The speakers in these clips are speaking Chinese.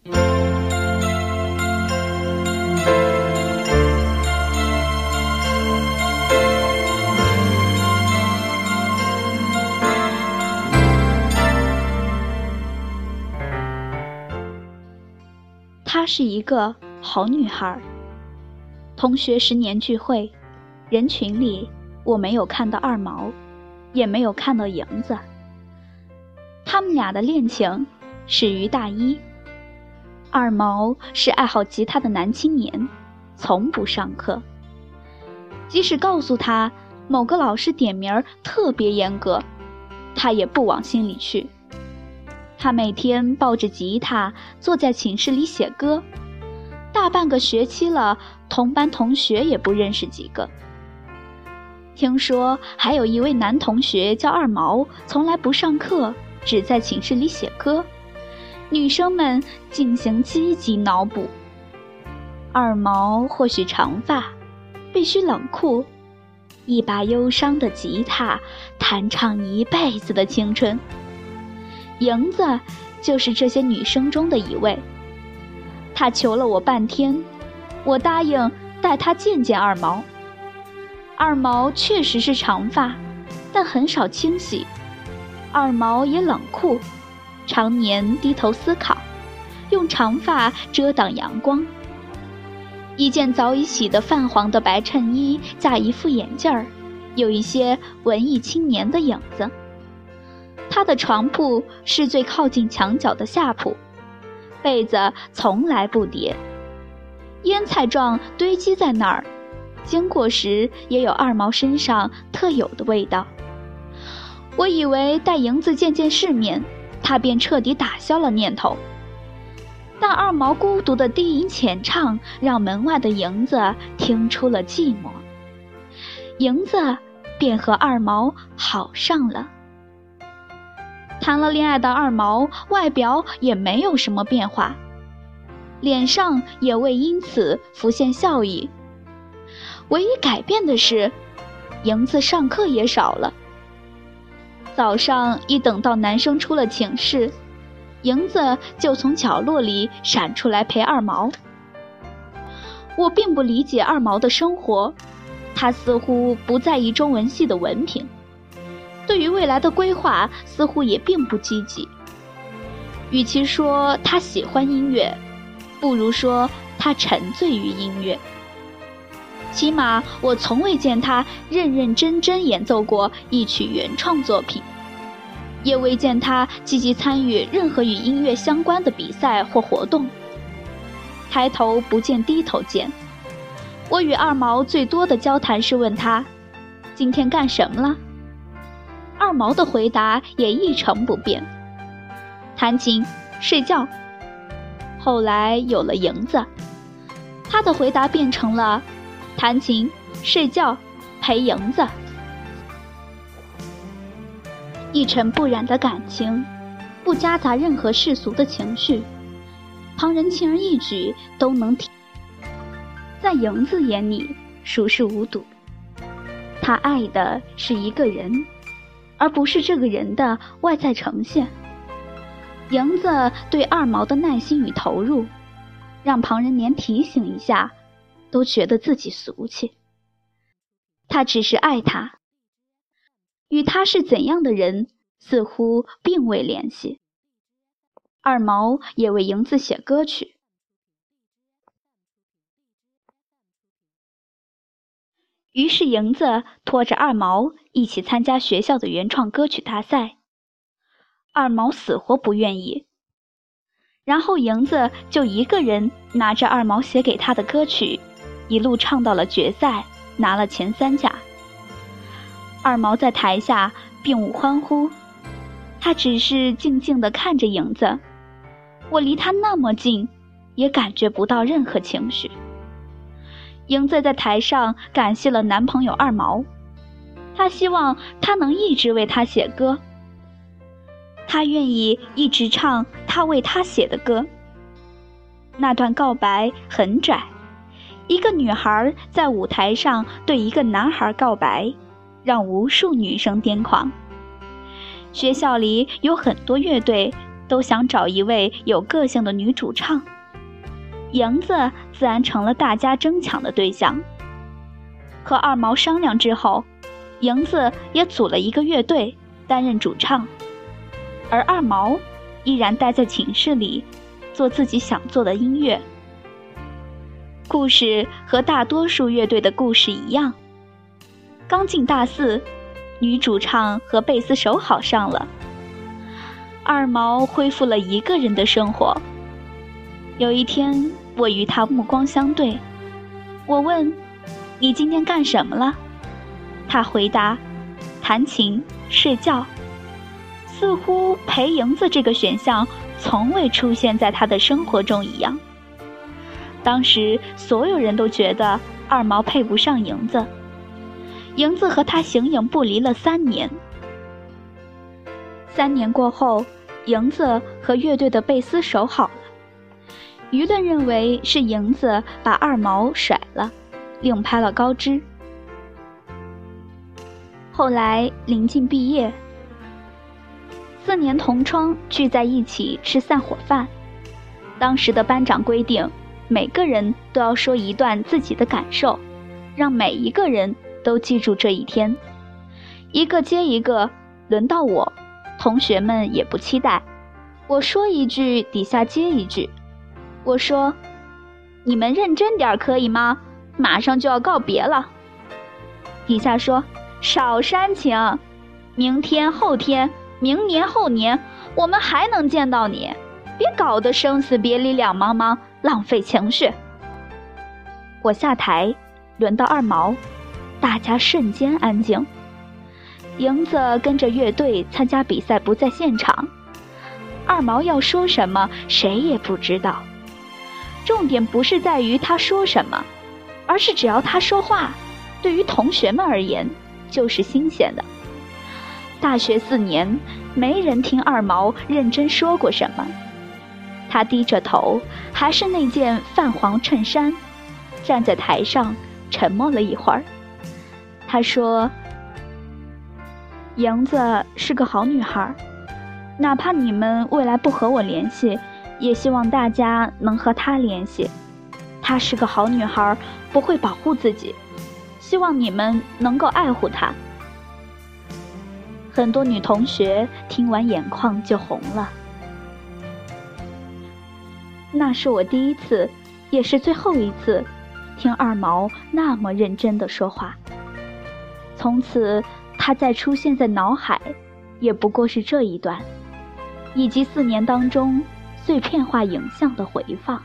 她是一个好女孩。同学10年聚会，人群里我没有看到二毛，也没有看到莹子。他们俩的恋情始于大一。二毛是爱好吉他的男青年，从不上课。即使告诉他某个老师点名特别严格，他也不往心里去。他每天抱着吉他坐在寝室里写歌，大半个学期了，同班同学也不认识几个。听说还有一位男同学叫二毛，从来不上课，只在寝室里写歌，女生们进行积极脑补。二毛或许长发，必须冷酷，一把忧伤的吉他，弹唱一辈子的青春。莹子就是这些女生中的一位。她求了我半天，我答应带她见见二毛。二毛确实是长发，但很少清洗。二毛也冷酷，常年低头思考，用长发遮挡阳光。一件早已洗得泛黄的白衬衣加一副眼镜儿，有一些文艺青年的影子。他的床铺是最靠近墙角的下铺，被子从来不叠，腌菜状堆积在那儿，经过时也有二毛身上特有的味道。我以为带莹子见见世面，他便彻底打消了念头。但二毛孤独的低吟浅唱，让门外的莹子听出了寂寞。莹子便和二毛好上了。谈了恋爱的二毛外表也没有什么变化，脸上也未因此浮现笑意。唯一改变的是，莹子上课也少了。早上一等到男生出了寝室，莹子就从角落里闪出来陪二毛。我并不理解二毛的生活，他似乎不在意中文系的文凭，对于未来的规划似乎也并不积极。与其说他喜欢音乐，不如说他沉醉于音乐。起码我从未见他认认真真演奏过一曲原创作品，也未见他积极参与任何与音乐相关的比赛或活动。抬头不见低头见，我与二毛最多的交谈是问他今天干什么了。二毛的回答也一成不变，弹琴睡觉。后来有了莹子，他的回答变成了弹琴睡觉陪莹子。一尘不染的感情，不夹杂任何世俗的情绪，旁人轻而易举都能体。在莹子眼里熟视无睹，她爱的是一个人，而不是这个人的外在呈现。莹子对二毛的耐心与投入，让旁人连提醒一下都觉得自己俗气。他只是爱他，与他是怎样的人似乎并未联系。二毛也为莹子写歌曲。于是莹子拖着二毛一起参加学校的原创歌曲大赛，二毛死活不愿意。然后莹子就一个人拿着二毛写给她的歌曲，一路唱到了决赛，拿了前3甲。二毛在台下并无欢呼，他只是静静地看着莹子。我离他那么近，也感觉不到任何情绪。莹子在台上感谢了男朋友二毛，她希望他能一直为她写歌，她愿意一直唱他为她写的歌。那段告白很拽，一个女孩在舞台上对一个男孩告白，让无数女生癫狂。学校里有很多乐队都想找一位有个性的女主唱，莹子自然成了大家争抢的对象。和二毛商量之后，莹子也组了一个乐队担任主唱，而二毛依然待在寝室里做自己想做的音乐。故事和大多数乐队的故事一样，刚进大四，女主唱和贝斯手好上了，二毛恢复了一个人的生活。有一天，我与他目光相对，我问：你今天干什么了？他回答：弹琴、睡觉。似乎陪莹子这个选项从未出现在他的生活中一样。当时所有人都觉得二毛配不上莹子，莹子和他形影不离了3年。3年过后，莹子和乐队的贝斯手好了，舆论认为是莹子把二毛甩了，另拍了高枝。后来临近毕业，4年同窗聚在一起吃散伙饭，当时的班长规定，每个人都要说一段自己的感受，让每一个人都记住这一天。一个接一个，轮到我，同学们也不期待，我说一句，底下接一句。我说：你们认真点可以吗？马上就要告别了。底下说：少煽情，明天、后天、明年、后年，我们还能见到你，别搞得生死别离两茫茫，浪费情绪。我下台，轮到二毛，大家瞬间安静。莹子跟着乐队参加比赛不在现场，二毛要说什么谁也不知道。重点不是在于他说什么，而是只要他说话，对于同学们而言就是新鲜的。大学4年，没人听二毛认真说过什么。他低着头，还是那件泛黄衬衫，站在台上沉默了一会儿。他说：莹子是个好女孩，哪怕你们未来不和我联系，也希望大家能和她联系。她是个好女孩，不会保护自己，希望你们能够爱护她。很多女同学听完眼眶就红了。那是我第一次，也是最后一次听二毛那么认真地说话。从此他再出现在脑海，也不过是这一段，以及4年当中碎片化影像的回放。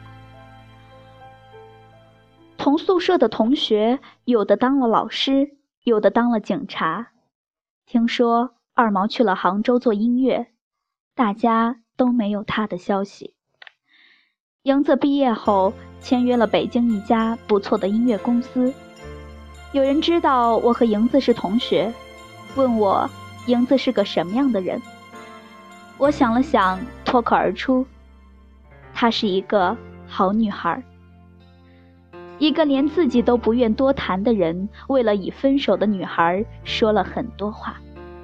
同宿舍的同学，有的当了老师，有的当了警察。听说二毛去了杭州做音乐，大家都没有他的消息。莹子毕业后签约了北京一家不错的音乐公司。有人知道我和莹子是同学，问我莹子是个什么样的人。我想了想，脱口而出：她是一个好女孩。一个连自己都不愿多谈的人，为了已分手的女孩说了很多话。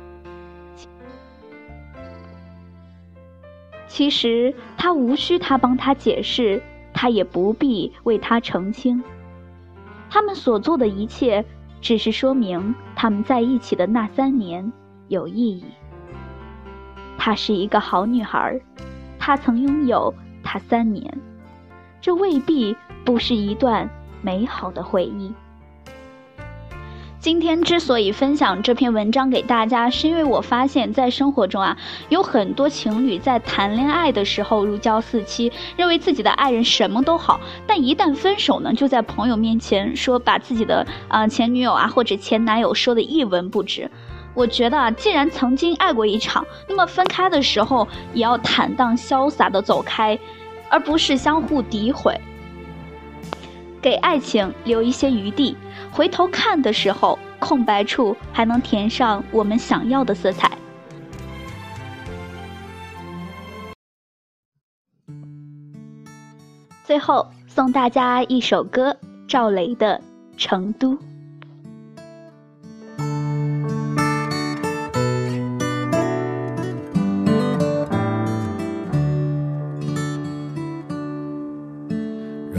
其实他无需他帮他解释，他也不必为他澄清。他们所做的一切，只是说明他们在一起的那3年有意义。她是一个好女孩，她曾拥有她3年，这未必不是一段美好的回忆。今天之所以分享这篇文章给大家，是因为我发现在生活中有很多情侣在谈恋爱的时候如胶似漆，认为自己的爱人什么都好，但一旦分手呢，就在朋友面前说把自己的前女友或者前男友说的一文不值。我觉得既然曾经爱过一场，那么分开的时候也要坦荡潇洒地走开，而不是相互诋毁。给爱情留一些余地，回头看的时候，空白处还能填上我们想要的色彩。最后送大家一首歌，赵雷的《成都》。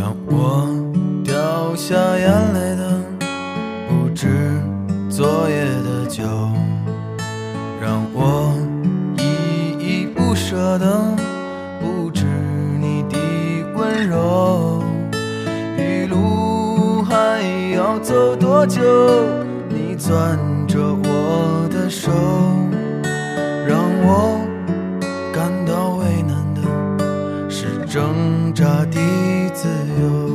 让我掉下眼泪的不止昨夜的酒，让我依依不舍的不止你的温柔。一路还要走多久？你攥着我的手，让我感到为难的是挣扎的自由。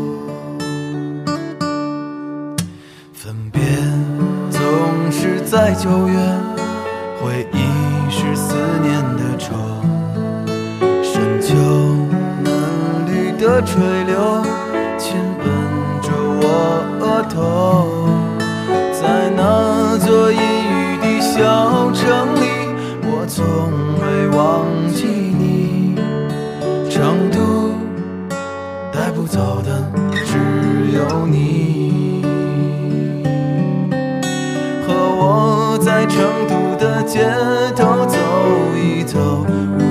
分别总是在9月，回忆是思念的愁，深秋嫩绿的垂柳亲吻着我额头。在那座阴雨的小城里，我从未忘记你。成都带不走的只有你，和我在成都的街头走一走，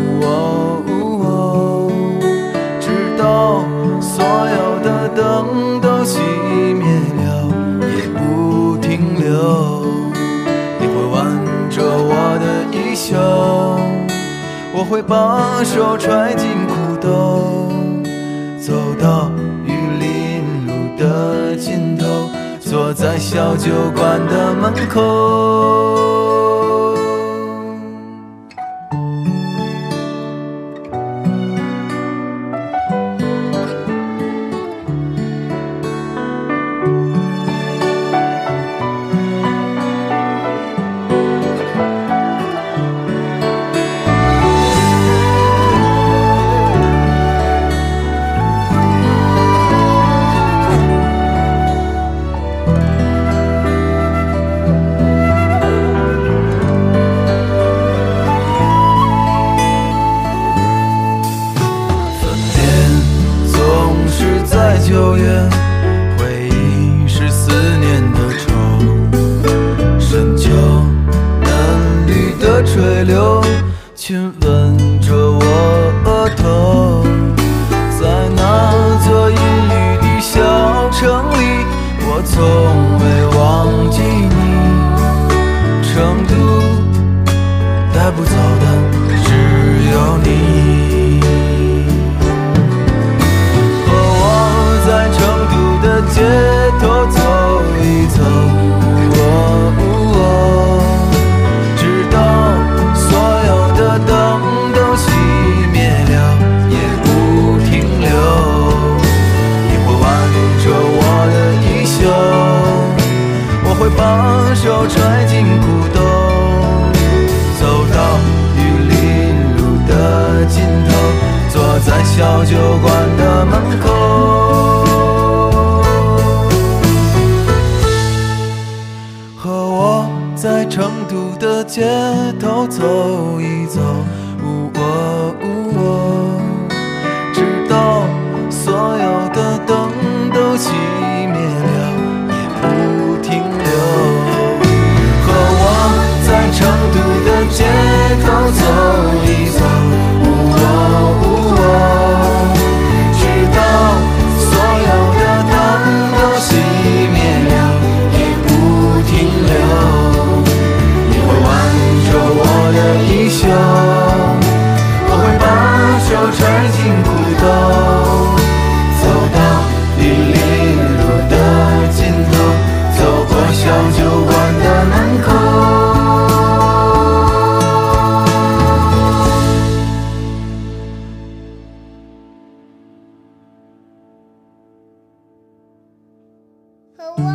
直到所有的灯都熄灭了也不停留。你会挽着我的衣袖，我会把手揣进裤兜，走到玉林路的尽头，坐在小酒馆的门口。9月，回忆是思念的愁，深秋嫩绿的垂柳亲吻着我额头。在那座阴雨的小城里，我从未忘记你。成都带不走的只有你。街头走一走，直到所有的灯都熄灭了也不停留。你会挽着我的衣袖，我会把手揣进裤兜，走到玉林路的尽头，坐在小酒馆的门口。在成都的街头走一走，直到所有的灯都熄灭了也不停留。和我在成都的街头走一走，直到所有的灯都熄灭了也不停留。我的衣袖，我会把手揣进裤兜，走到玉林路的尽头，走过小酒馆的门口。 和我